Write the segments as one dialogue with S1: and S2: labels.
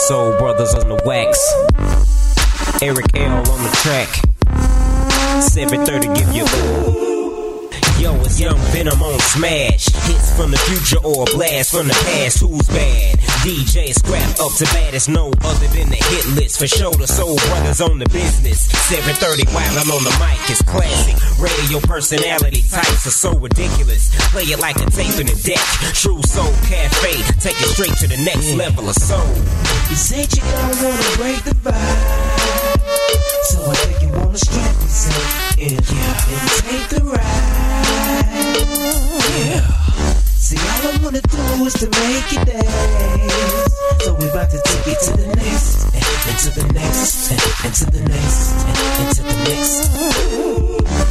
S1: Soul Brothers on the wax. Eric L on the track. 730 give you. Yo, it's Young Venom on Smash. Hits from the future or a blast from the past. Who's bad? DJ Scrap up to baddest, no other than the hit list. For sure, the Soul Brothers on the business. 730 while I'm on the mic, it's classic. Radio personality types are so ridiculous. Play it like a tape in the deck. True Soul Cafe, take it straight to the next level of soul.
S2: You said you don't wanna break the vibe, so I think you wanna strap yourself in and take the ride. Yeah. See, all I wanna do is to make it dance. So we about to take it to the next, and to the next, and to the next, and to the next.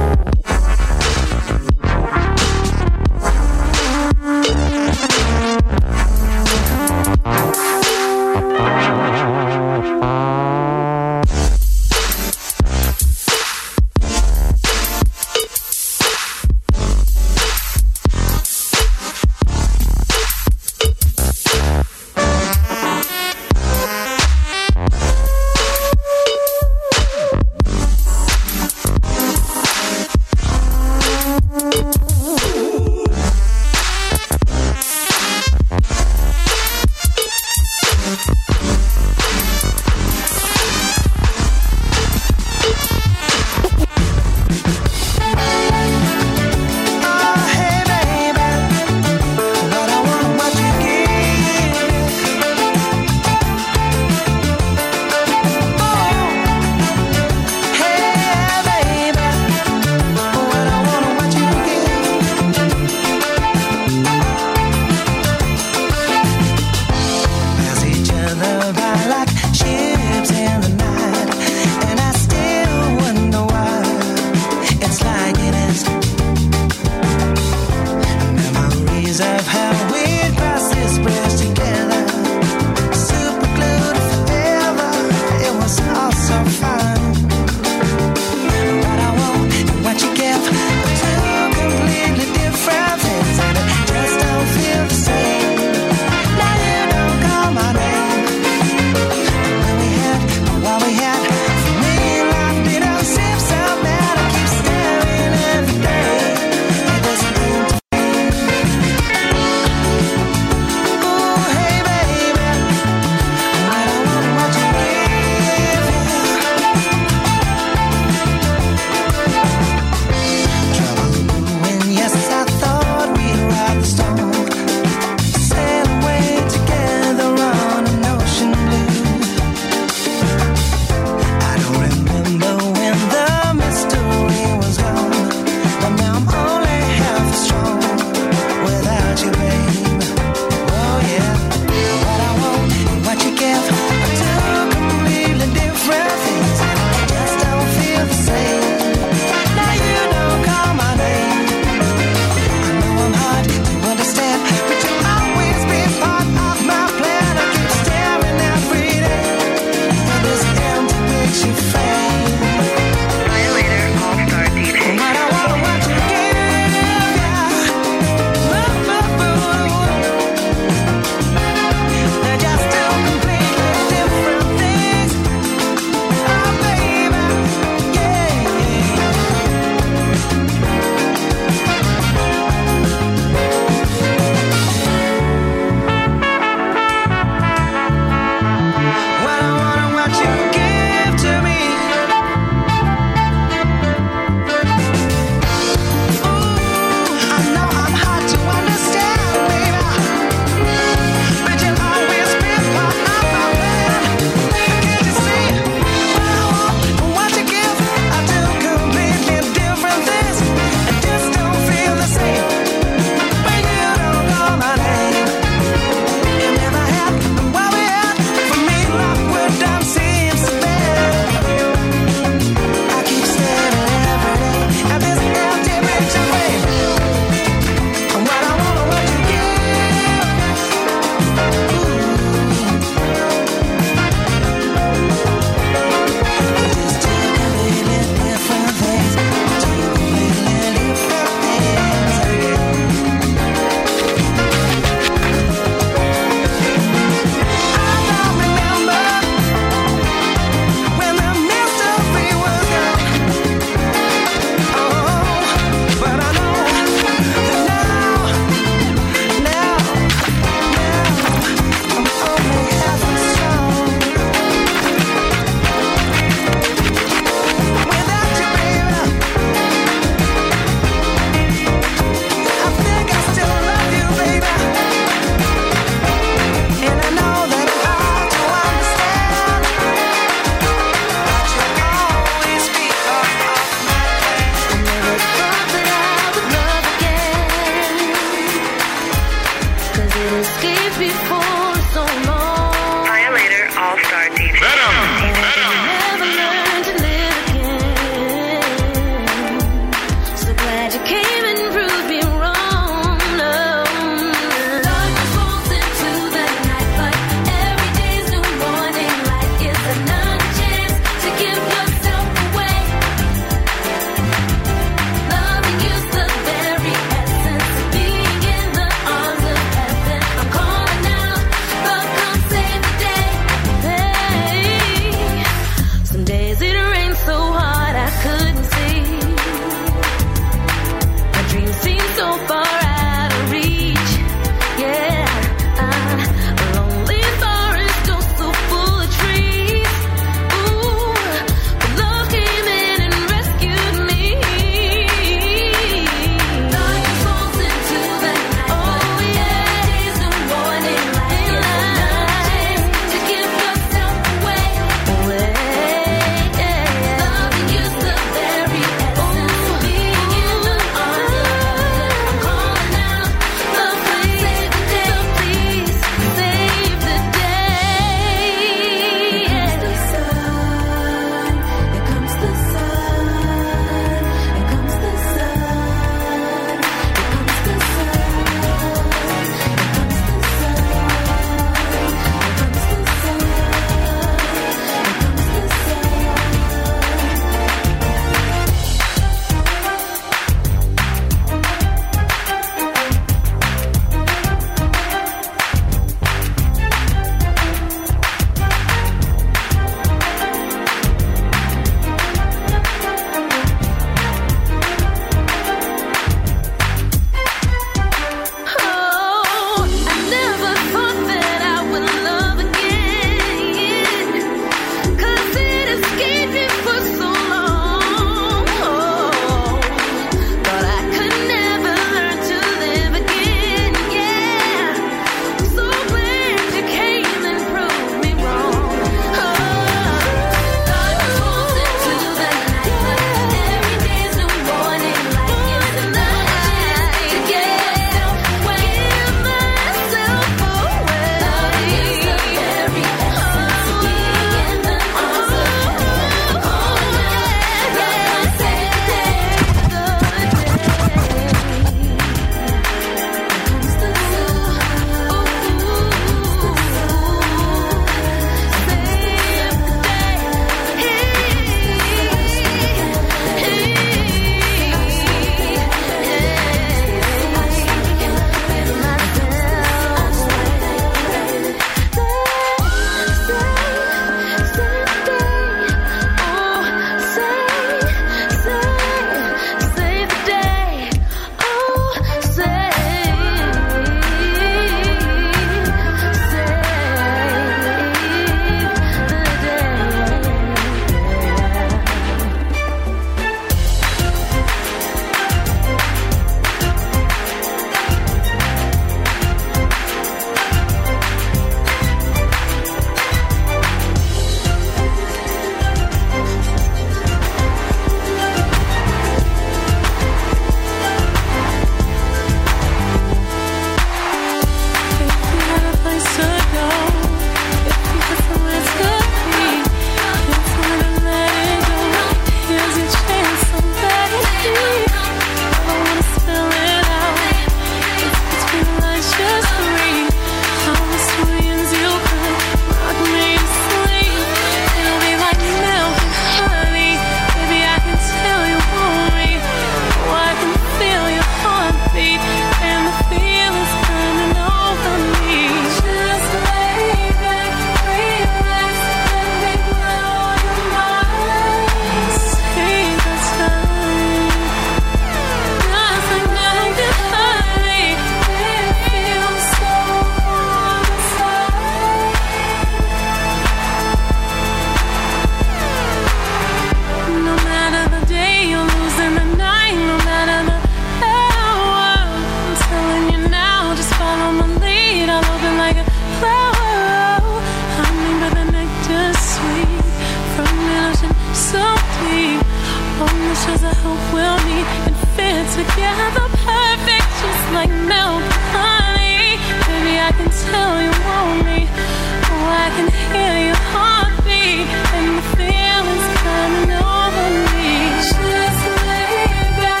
S3: I hope we'll meet and fit together perfect, just like milk and honey. Baby, I can tell you want me. Oh, I can hear your heartbeat and the feelings coming over me. Just lay back,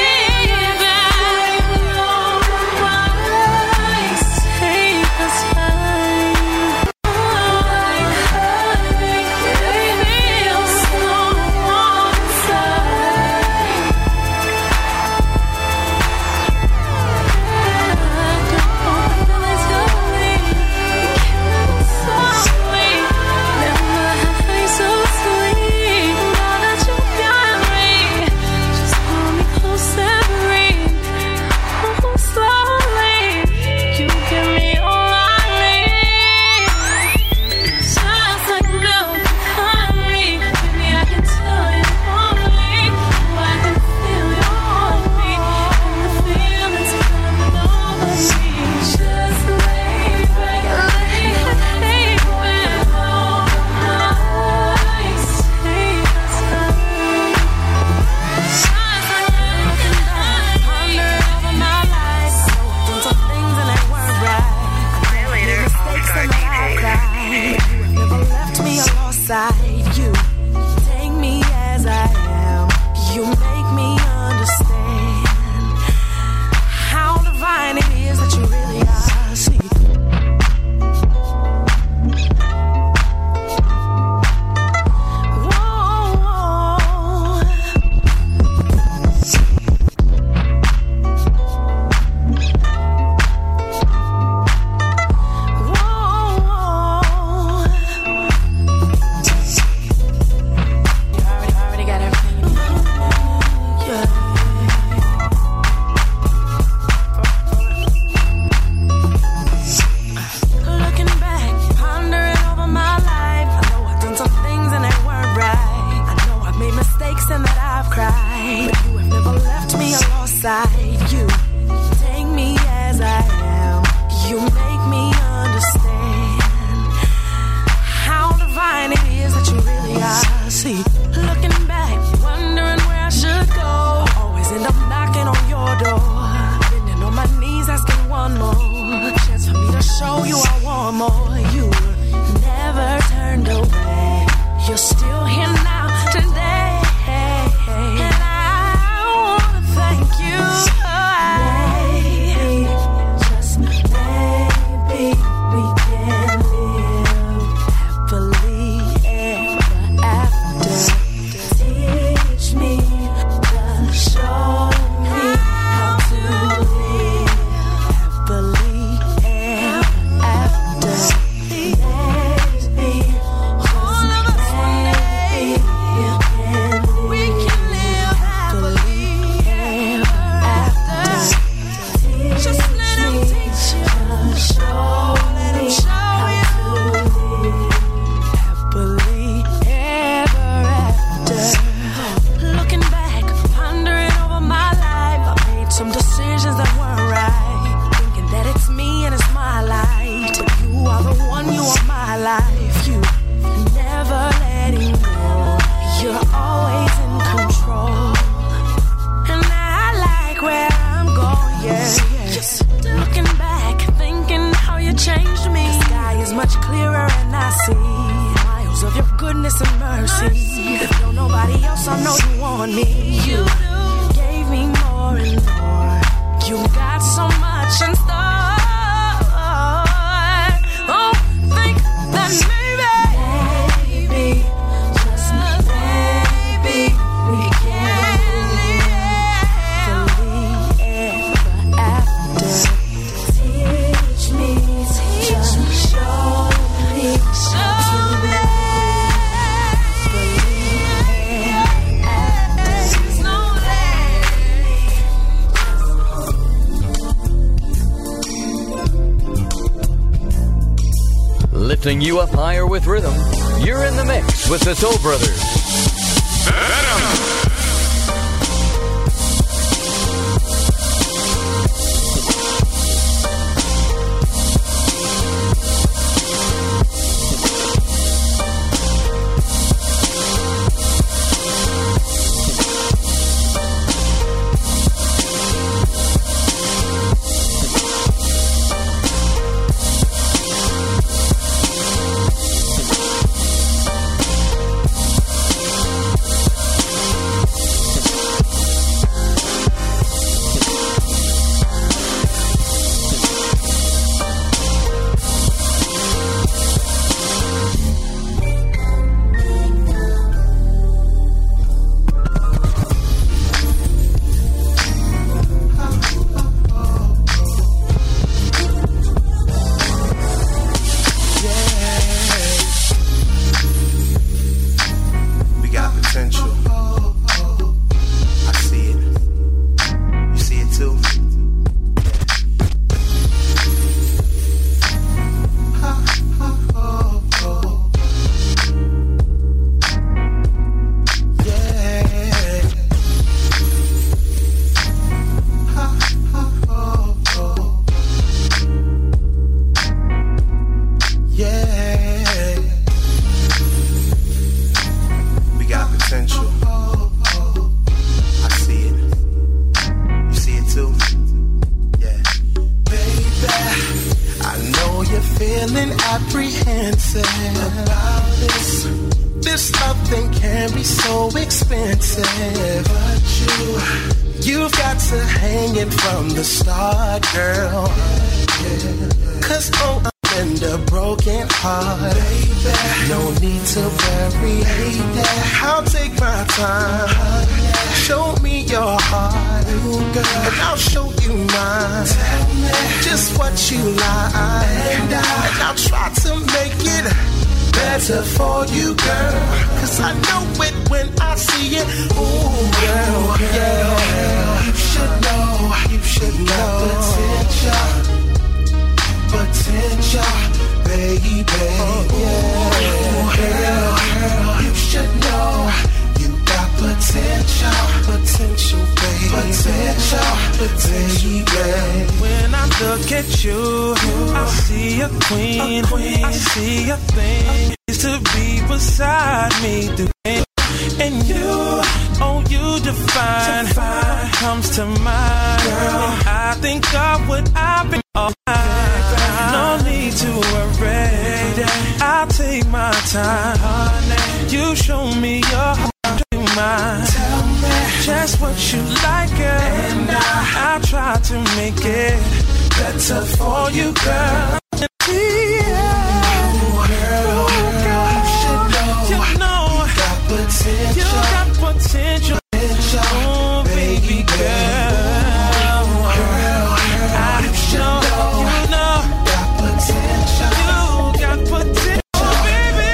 S3: alone my eyes. Take the time. Like honey, baby, you're so warm inside. I don't feel it's going. So sweet, never had things so sweet. Now that you got me, just hold me close and breathe. Oh, slowly, you give me all I need. Just like milk and honey, baby, I can tell you want me. Oh, I can feel your heartbeat and the feelings coming over me. Just lay back, alone my eyes. Take the time. Just like milk and honey, ponder over my life. Done some things and they weren't right. Mistakes and that I've cried. You have never left me alongside. You take me as I am. You make me understand how divine it is that you really are. See, already got everything. Yeah. Looking back, pondering over my life. I know I've done some things and they weren't right. I know I've made mistakes and that I've cried. But you have never left me alongside. You take me as I am. You make me understand how divine it is that you really are. See, looking back, wondering where I should go. I always end up knocking on your door, bending on my knees, asking one more chance for me to show you I want more. You never turned away. You're still here now today, and I wanna thank you. Just maybe we can live happily ever after. Teach me, just show me how to live happily ever after. Maybe, all of us one day, we can live happily ever after. Just let him teach you. Let him show you. Happily ever after. Looking back, pondering over my life. I made some decisions that weren't right. Thinking that it's me and it's my life. But you are the one, you are my life. You never letting go. You're always in control. And I like where I'm going, yeah. Just looking back, thinking how you changed me. The sky is much clearer and I see miles of your goodness and mercy. If don't nobody else, I know you want me. You gave me more and more. You got so much in store. Oh, think that maybe, just maybe, we can live happily ever after. Teach me, just show me how to live happily ever after.
S4: Lifting you up higher with rhythm. You're in the mix with the Soul Brothers.
S5: apprehensive about this. This love thing can be so expensive, but you've got to hang it from the start, girl. Cause oh, I'm in a broken heart, baby. No need to worry, baby. I'll take my time. Show me your heart, girl, and I'll show you mine. Tell me just what you like, and I'll try to make it better for you, girl. Cause I know it when I see it. Ooh, girl, yeah. You should know potential, baby, yeah. Girl, you should know you got potential, baby, baby. When I look at you, I see a queen. I see a thing is to be beside me through. And you, oh, you define what comes to mind. Girl, I think of what I've been all night. No need to worry, I'll take my time. You show me your heart, mine. Tell me just what you like, girl, and I'll try to make it better for you, girl. You got potential, oh baby girl. I know you know. You got potential, baby.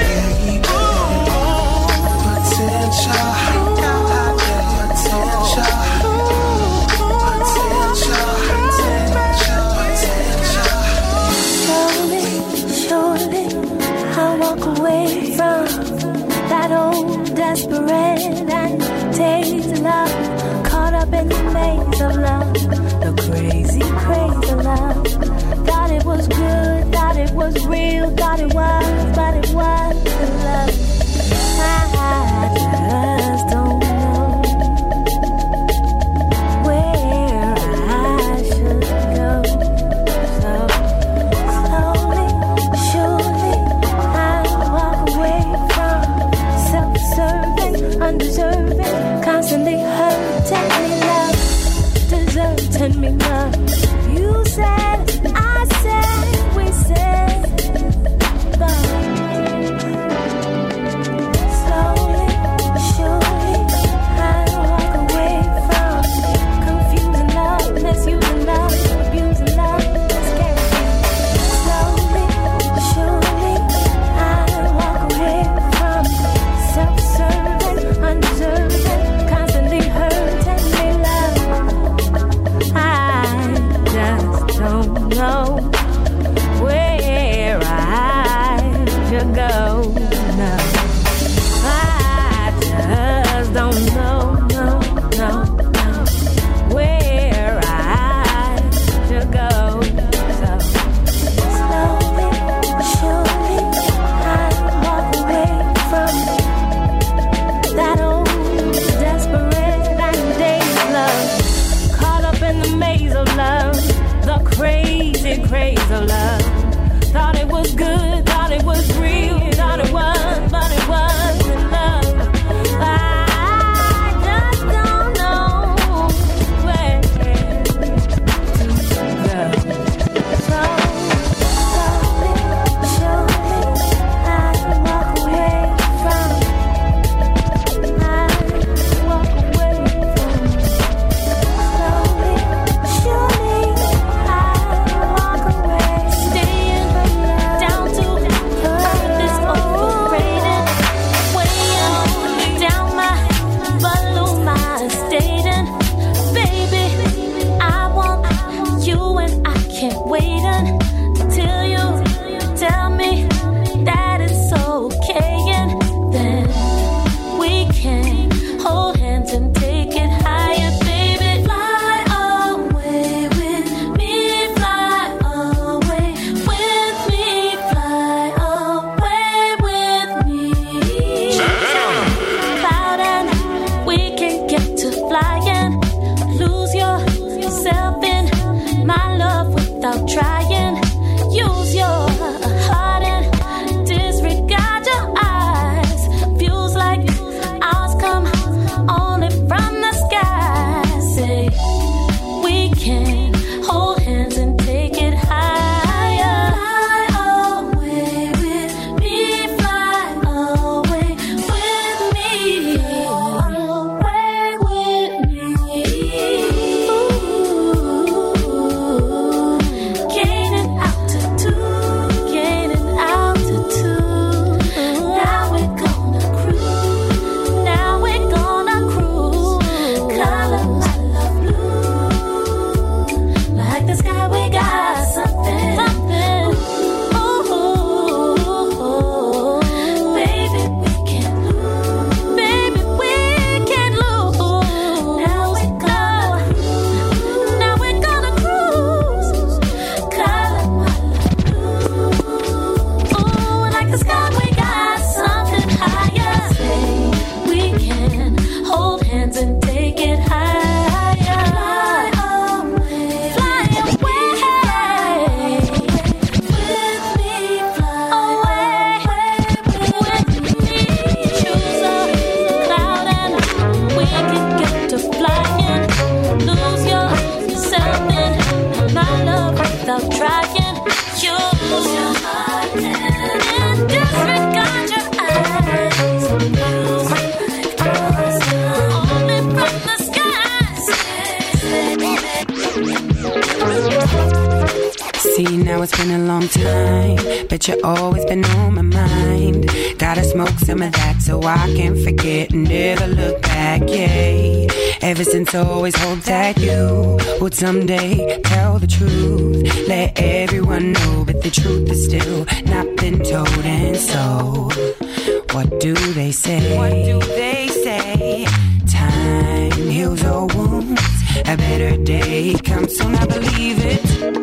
S3: Surely, I walk away from that old desperate and taste love, caught up in the maze of love, the crazy craze of love. Thought it was good, thought it was real, thought it was, but it wasn't love. I just don't know where I should go. So slowly, surely, I walk away from self-serving, undeserving, constantly hurting me, love, deserting me, love. You said, I said, we said, but
S6: now it's been a long time, but you always been on my mind. Gotta smoke some of that so I can forget and never look back, yeah. Ever since I always hoped that you would someday tell the truth. Let everyone know, but the truth is still not been told. And so, what do they say? What do they say? Time heals all wounds. A better day comes soon, I believe it.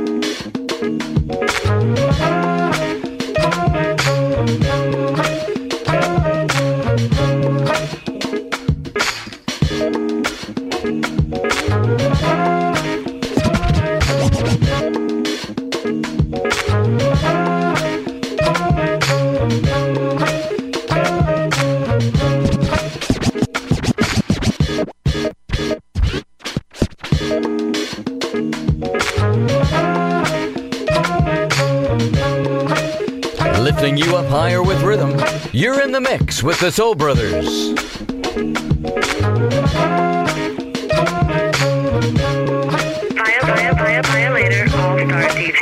S4: Lifting you up higher with rhythm, you're in the mix with the Soul Brothers.
S7: Violator, all-star DJ.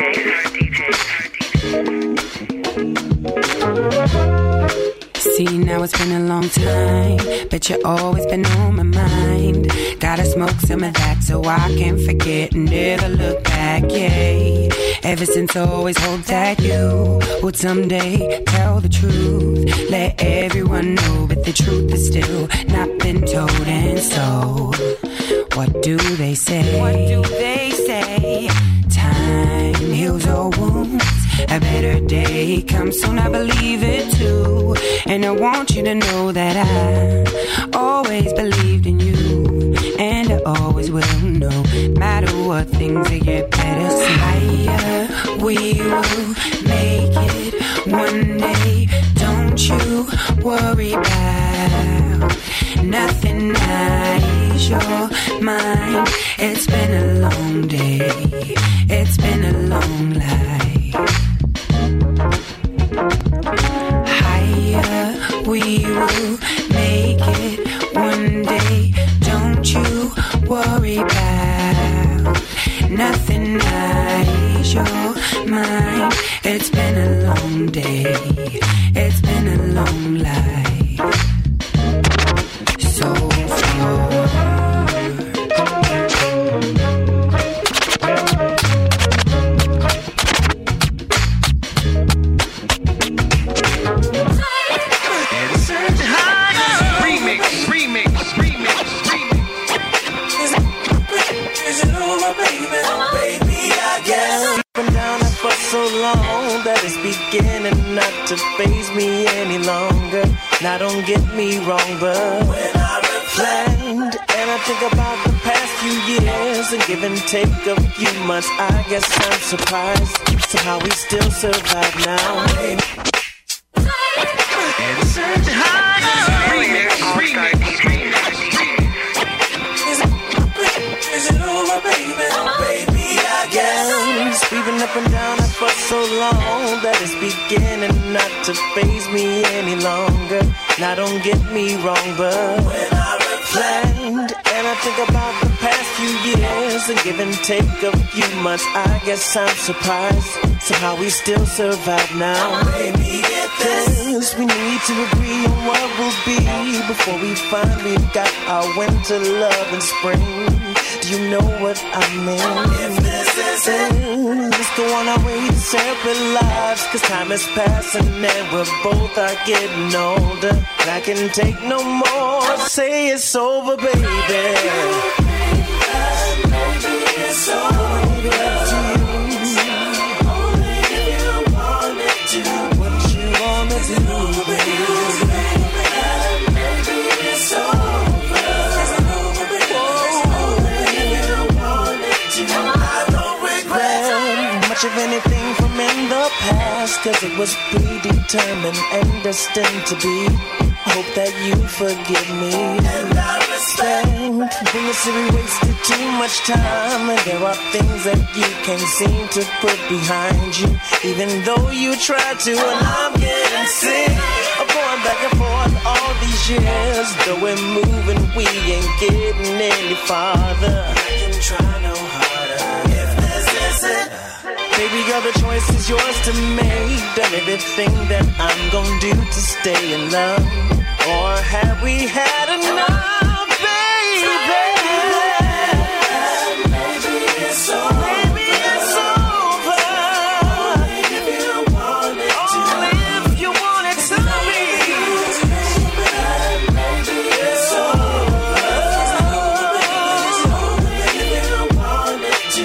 S6: See, now it's been a long time, but you always been on my mind. Gotta smoke some of that so I can forget and never look back, yeah. Ever since I always hoped that you would someday tell the truth. Let everyone know, but the truth is still not been told. And so, what do they say? What do they say? Time heals all wounds. A better day comes soon, I believe it too. And I want you to know that I always believed in you, and I always will. No matter what, things they get better. So higher, we will make it one day. Don't you worry about nothing. I ease your mind. It's been a long day. It's been a long life. Higher, we will make it one day. Don't you worry about nothing. I ease your mind. It's been a long day. It's been a long life. So far.
S2: Beginning not to faze me any longer. Now don't get me wrong, but when I reflect and I think about the past few years and give and take a few months, I guess I'm surprised somehow we still survive now. Is it over, baby? Baby, I guess we've been up and down for so long that it's beginning not to faze me any longer. Now don't get me wrong, but when I reflect and I think about the past few years and give and take a few months, I guess I'm surprised somehow we still survive now. Baby, get this, we need to agree on what will be before we finally got our winter love and spring. Do you know what I mean? If this is it, let's go on our way to separate lives. Cause time is passing and we're both are getting older. And I can take no more. Say it's over, baby. Baby, it's over. Only if you want it to. What you wanna do, baby. Baby, it's over. Of anything from in the past, cause it was predetermined and destined to be. Hope that you forgive me, and I respect. When you say we wasted too much time, and there are things that you can't seem to put behind you, even though you try to, and I'm getting sick of going back and forth all these years. Though we're moving, we ain't getting any farther. I can try no harder. If this is it, Baby girl, the choice is yours to make. Done everything that I'm gonna do to stay in love. Or have we had enough, baby? Maybe it's over. Maybe it's over. Only if you want it to. Only if you want it to be. Maybe it's over. Only if you want it to.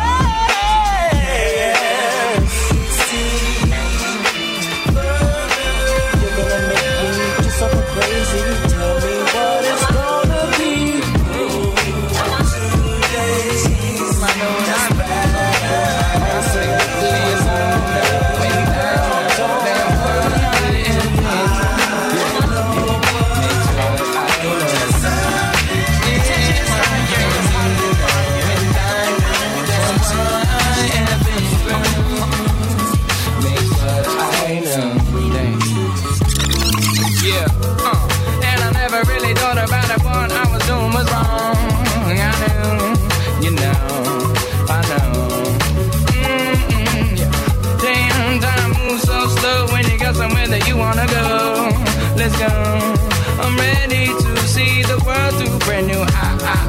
S2: Crazy, tell me what it's gonna be.
S8: Really thought about it, what I was doing was wrong. I knew, you know, I know. Yeah. Damn, time moves so slow when you got somewhere that you wanna go. Let's go. I'm ready to see the world through brand new eyes.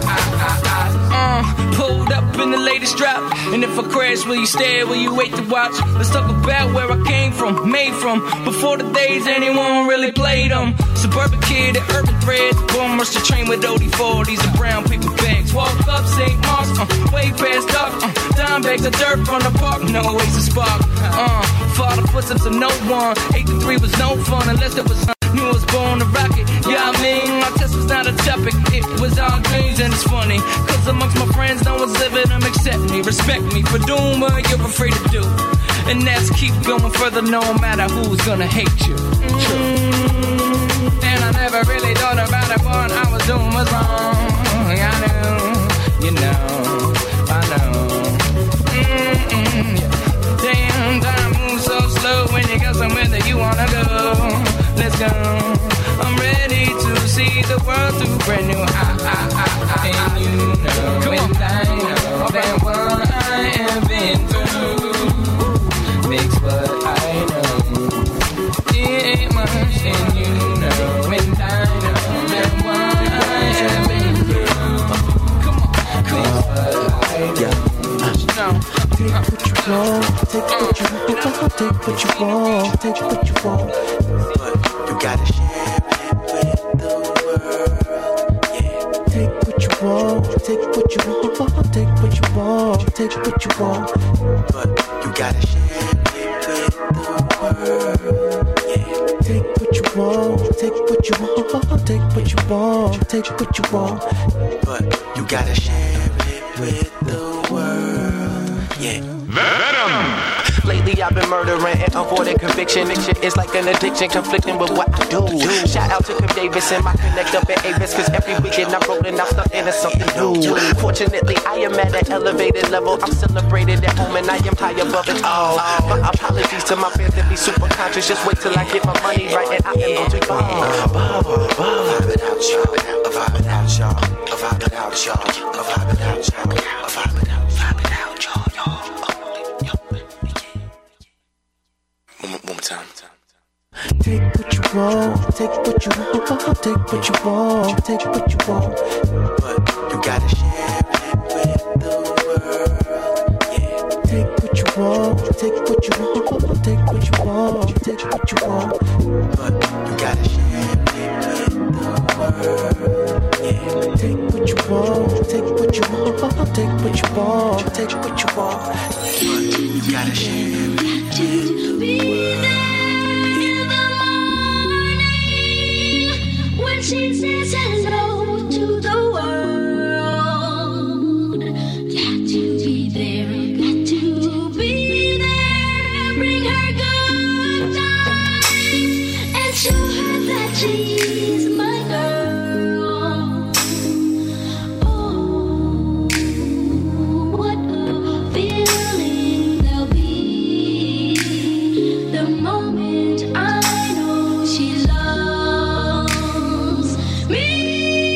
S8: Pulled up in the latest drop, and if I crash, will you stay? Will you wait to watch? Let's talk about where I came from, made from. Before the days anyone really played them. Suburban kid at Urban Thread, born rush the train with OD40s and brown paper bags. Walk up St. Mark's, way past dark. Dime bags of dirt from the park, no Oasis spark. Follow the footsteps of no one. 8 to 3 was no fun unless it was. Knew I was born to rock it. Yeah, I mean, my test was not a topic. It was all dreams, and it's funny. Cause amongst my friends, no one's living them except me. Respect me for doing what you're afraid to do. And that's keep going further no matter who's gonna hate you. And I never really thought about it, what I was doing was wrong. I knew, you know, I know. Damn, time moves so slow when you got somewhere that you wanna go. Let's go. I'm ready to see the world through brand new eyes. And you know, come on, I know that what I have been through makes what I know. It ain't much, and you know, and I know that what I have been through. Come on, what I know.
S2: Take what you want, take what you want, take what you want, take what you want. But you gotta share it with the world. Yeah. Take what you want, take what you want, take what you want, take what you want. But you gotta share it with the world. Yeah. Take what you want, take what you want, take what you want, take what you want. But you gotta share it with the world. Yeah.
S9: Venom!
S10: Lately I've been murdering and avoiding conviction. It's like an addiction conflicting with what I do. Shout out to Kim Davis and my connect up at Avis, cause every weekend I'm rolling out stuff into something new. Fortunately I am at an elevated level. I'm celebrated at home and I am high above it all. My apologies to my fans that be super conscious. Just wait till I get my money right and I am going to ball. Vibe it out, y'all. Vibe it out, y'all. Vibe it out, y'all. Vibe it out, y'all. Vibe it out, vibe it out, y'all. One more time.
S2: Take what you want, take what you want, take what you want, take what you want. But you gotta share it with the world. Yeah. Take what you want, take what you want, take what you want, take what you want. But you gotta share it with the world. Yeah. Take what you want, take what you want, take what you want, take what you want. But you gotta share it with the world.
S3: She says hello to the world. Got to be there, got to be there. Bring her good times and show her that she's my girl. Oh, what a feeling there'll be the moment I know she loves me.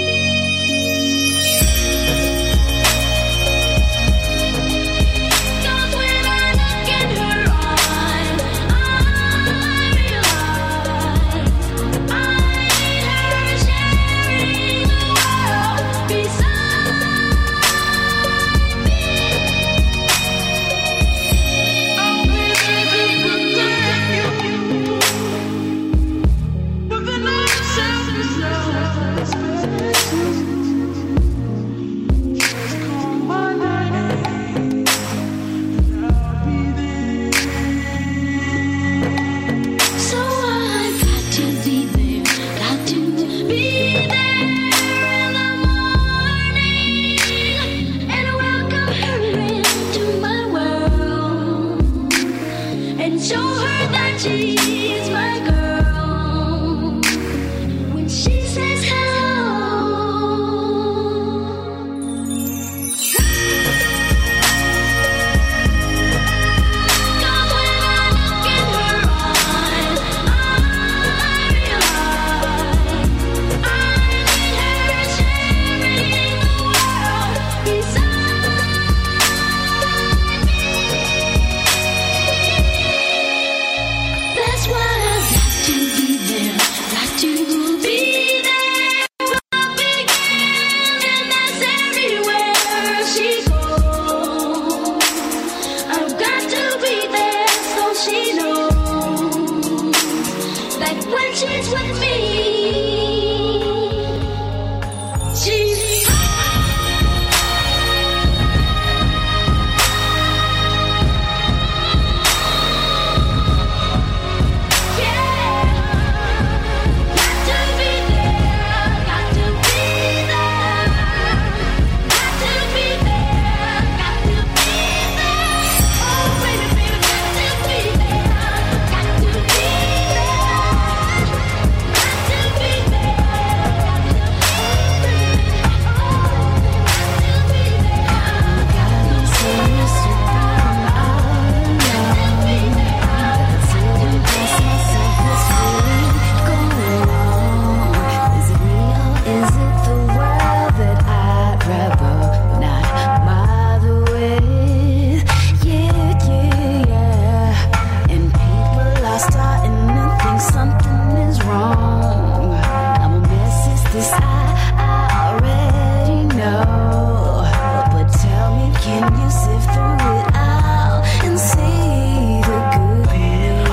S3: Can you sift through it all and see the good in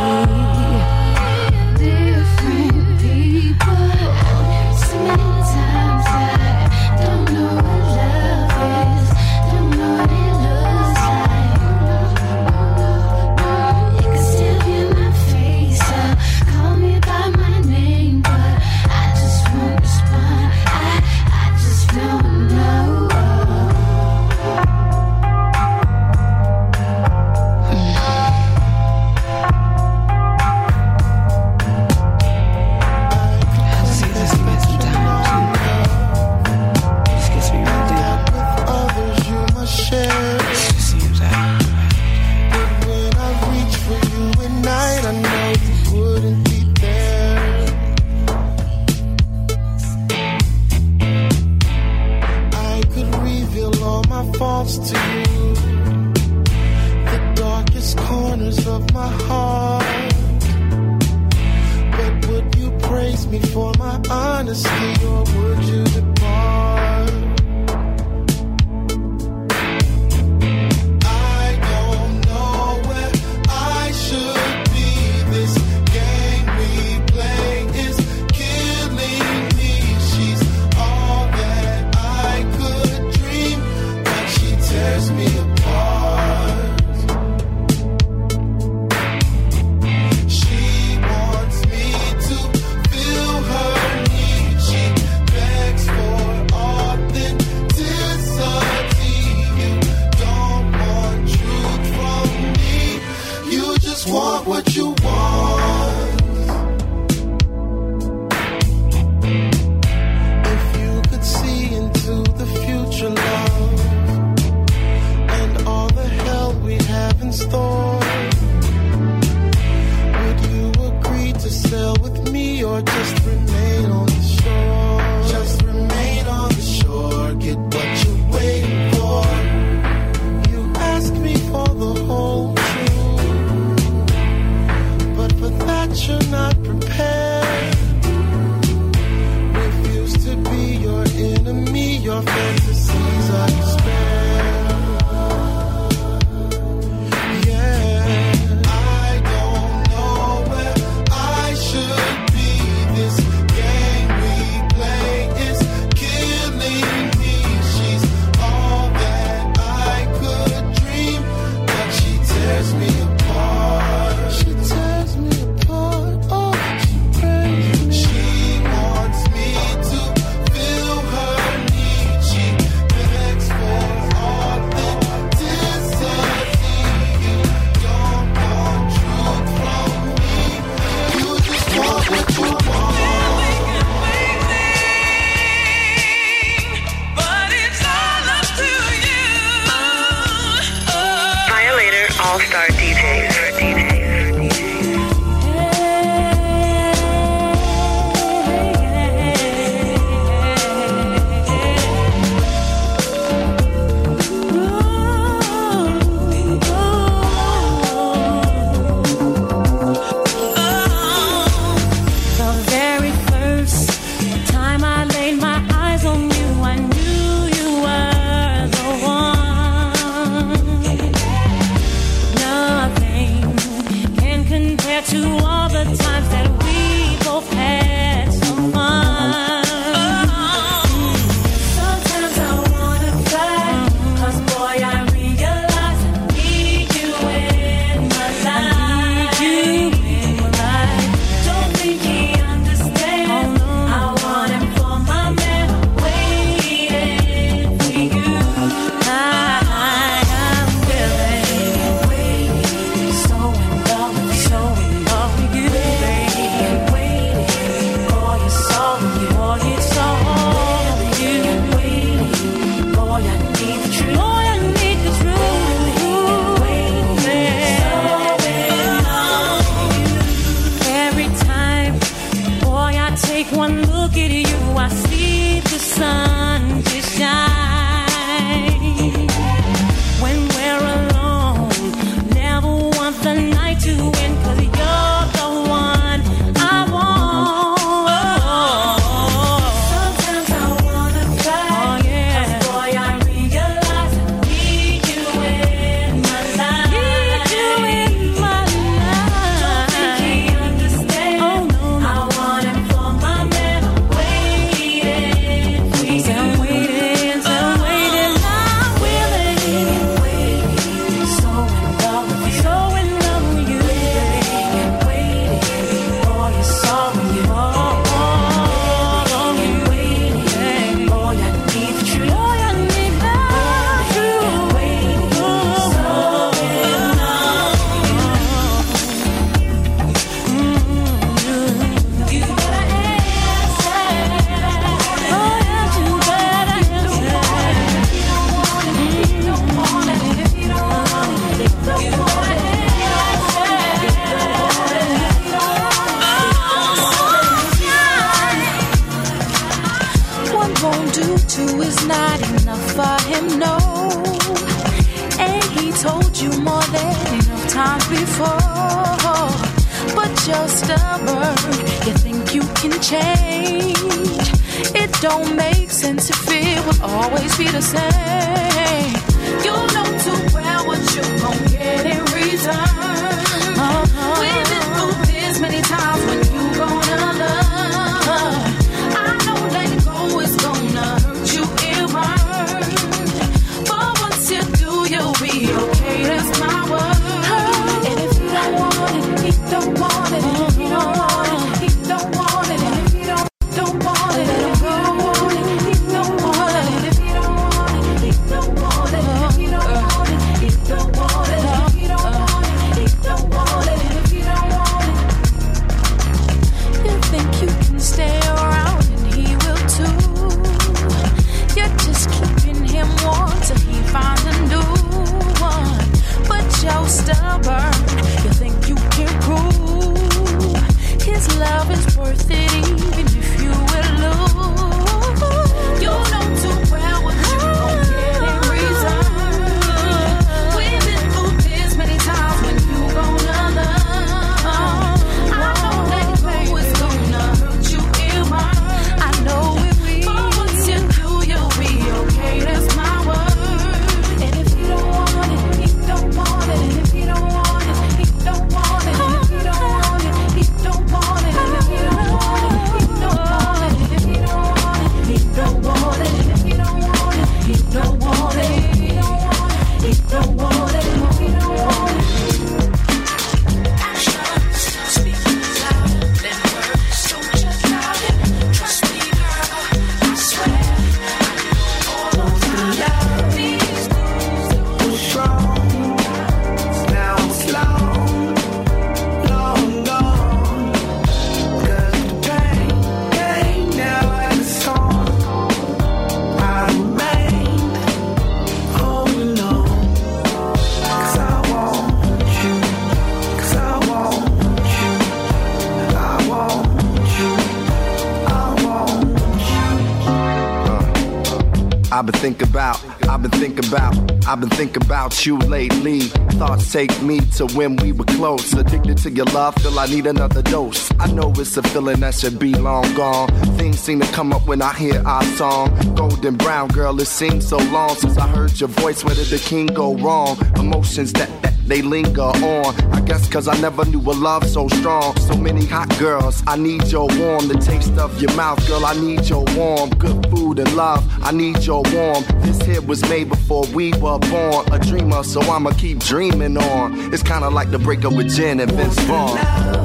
S3: me? Different people. So many times I don't know what love is, don't know what it looks like. You can still hear my face, call me by my name, but I just won't respond. I just don't know.
S6: See this man sometimes. This gets me right down.
S5: Others you must share.
S6: It just seems out.
S5: When I reach for you at night, I know you wouldn't be there. I could reveal all my faults to you, the darkest corners of my heart. But would you praise me for my honesty, or would you depart? I don't know where I should be. This game we play is killing me. She's all that I could dream, but she tears me apart. She wants me to feel her need. She begs for authenticity. You don't want truth from me. You just want what you want. If you could see into the future, love, and all the hell we have in store, would you agree to sail with me, or just remain on the shore? Just remain on the shore, get what you're waiting for. You asked me for the whole truth, but for that you're not prepared. Refuse to be your enemy, your fantasies are despair. Yeah, I don't know where I should be. This game we play is killing me. She's all that I could dream, but she tears me apart. She tears me apart. Oh, she breaks me. She wants me to feel her need. She begs for authenticity. You don't want truth from me. You just want what you want.
S7: Violator All-Star DJs.
S3: The very first time I laid my eyes on you, I knew you were the one. Nothing told you more than enough times before, but you're stubborn. You think you can change. It don't make sense if it will always be the same. You know too well what you're gonna get in return. We've been through this many times when you gonna learn. I know letting go is gonna hurt you in return, but once you do, you'll be okay. That's my word. And if you don't want it, he don't want it. And if you don't want it, he don't want it. And if you don't want it, let him go. He don't want it. And if you don't want it, he don't want it. And if you don't want it, he don't want it. And if you don't want it, he don't want it. And if you don't want it, you think you can stay around and he will too. You're just keeping him warm till he finds a new one. But you're stubborn. You think you can prove his love is worth it even if you will lose. You know too well what you gon' get in return. We've been through this many times when you gonna learn. I know letting go is gonna hurt you in return. I know it will, but once you do, you'll be okay. That's my word. And if you don't want it, he don't want it. And if you don't want it, he don't want it. And if you don't want it, he don't want it. And if you don't want it, he don't want it. And if you don't want it, he don't want it. And if you don't want it, he don't want it. And if you don't want it, he don't want it. And if you don't want it. Actions speak louder than words. Don't just doubt it. Trust me, girl. I swear. I know all of the love these days.
S5: was strong. Now it's long, long gone. 'Cause the pain came now like a song. I remained holding on. 'Cause I want you. 'Cause I want you. I want you. I want you. I've been thinking about you lately. Thoughts take me to when we were close. Addicted to your love, feel I need another dose. I know it's a feeling that should be long gone. Things seem to come up when I hear our song. Golden brown girl, it seems so long since I heard your voice. Where did the king go wrong? Emotions that they linger on. I guess 'cause I never knew a love so strong. So many hot girls, I need your warm. The taste of your mouth, girl, I need your warm. Good food and love, I need your warm. This hit was made before we were born. A dreamer, so I'ma keep dreaming on. It's kinda like the breakup with Jen and Vince Vaughn.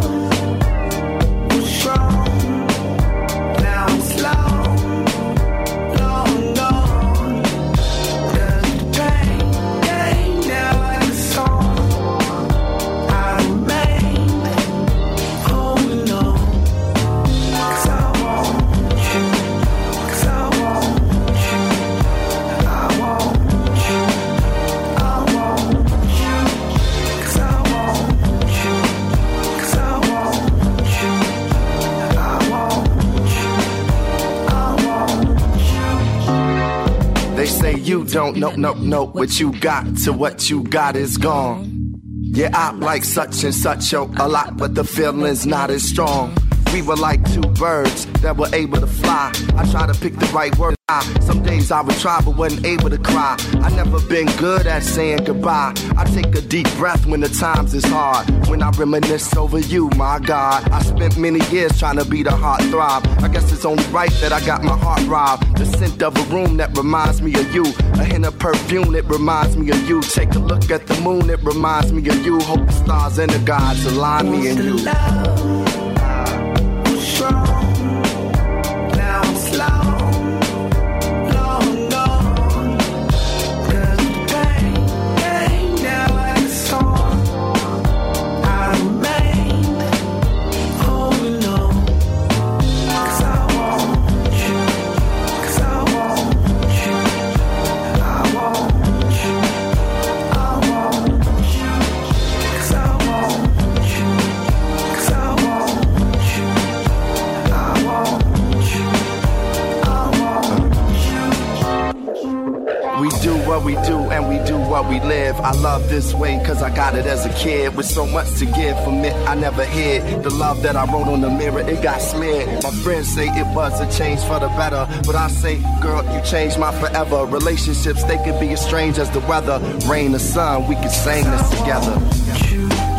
S5: Was strong, now it's long, long gone. 'Cause the pain came now like a song. I remained holding on. 'Cause I want you. 'Cause I want you. I want you. I want you. 'Cause I want you. 'Cause I want you. I want you. I want you. They say you don't know what you got till what you got is gone. Yeah, I like such and such a lot, but the feeling's not as strong. We were like two birds that were able to fly. I try to pick the right word. Some days I would try but wasn't able to cry. I never been good at saying goodbye. I take a deep breath when the times is hard. When I reminisce over you, my God. I spent many years trying to be the heart throb. I guess it's only right that I got my heart robbed. The scent of a room that reminds me of you. A hint of perfume that reminds me of you. Take a look at the moon, it reminds me of you. Hope the stars and the gods align me and you. Strong, now it's long, long gone. 'Cause the pain came now like a song. I remained holding on. 'Cause I want you. 'Cause I want you. I want you. I want you. 'Cause I want you. 'Cause I want what we do and we do what we live. I love this way cause I got it as a kid. With so much to give from it, I never hid. The love that I wrote on the mirror, it got smeared. My friends say it was a change for the better, but I say, girl, you changed my forever. Relationships, they could be as strange as the weather. Rain or sun, we could sing this together.